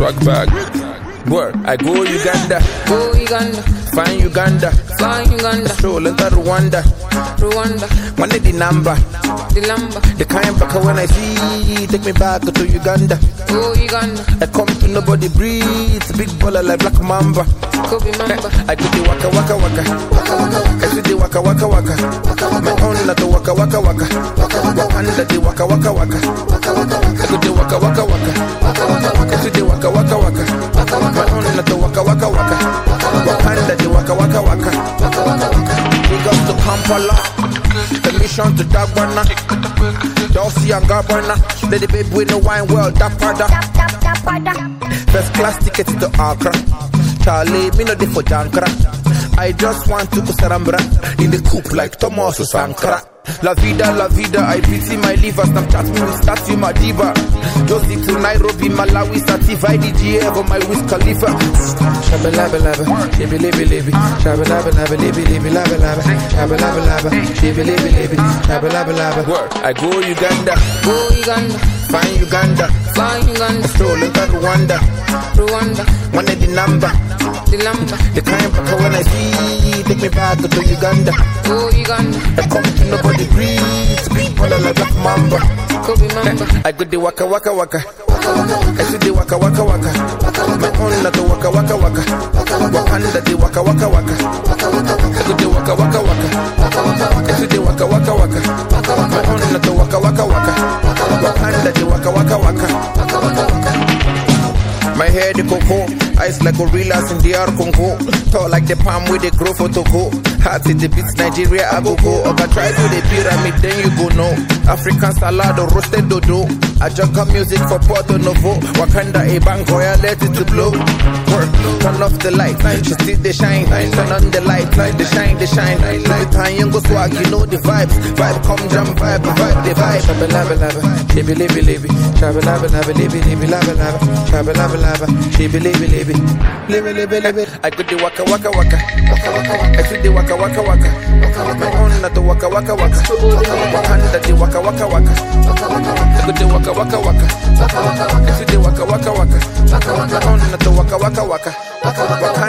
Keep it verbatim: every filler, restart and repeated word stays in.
swag bag. Word, I go Uganda, go Uganda, find Uganda, find Uganda, stroll into Rwanda, Rwanda, one day the number, the lumber, the kind back when I see, take me back to Uganda, go Uganda, I come to nobody breathe, big baller like Black Mamba, Kobe Mamba, I do the waka waka waka, I do the waka waka waka, my own not the waka waka waka, Wakanda the waka waka waka, I do the waka waka waka, I do the waka waka waka, my own not the waka waka waka, Wakanda the waka waka waka, big up to Kampala, the mission to Dagwana, Dulcie and Gabbana, let the baby with no wine well, that pada, first class ticket to Accra. Charlie, me no dey for Jankra. I just want to go Sarambra in the coupe like Thomas Sankara. La vida, la vida, I pity my liver. Snapchat me with statue, my diva. Josie to Nairobi, Malawi, Sativa, I D G A for my Wiz Khalifa. Shabba labba labba, shibby libby libby. Shabba labba labba, libby libby labba labba. Shabba labba labba, shibby libby libby. Shabba labba labba. Word, I go Uganda, go Uganda, find Uganda, find Uganda, stroll into Rwanda, Rwanda, one of the number, the lumber, the kind back when I see, take me back to Uganda, go Uganda, I come to nobody breathe, big baller like Black Mamba, Kobe Mamba, I go the waka waka waka, I see the waka waka waka, my own not the waka waka waka, Wakanda the waka waka waka, I go the waka waka waka, I see the waka waka waka, my own not the waka waka waka, Wakanda the waka waka waka. My hair the cocoa, eyes like gorillas in the R Congo. Tall like the palm with the grow for Togo. Heart in the beats, Nigeria, I go go. Oga try to the pyramid, then you go know. African salad or roasted dodo. Ajaka music for Porto Novo. Wakanda a bangoya, let it to blow. Work, turn off the light, she still the shine. Turn on the light, the shine, the shine. Light time, you go swag, you know the vibes. Vibe come jump, vibe, vibe, the vibe. Shabba labba labba, shibby libby libby. Shabba labba labba, libby libby labba labba. Shabba labba labba, shibby libby libby. Libby libby libby. I got the waka waka waka. I see the waka waka waka. My own not the waka waka waka. Wakanda the waka waka waka. I got the waka waka waka. I see the waka waka waka. My own not the waka waka waka.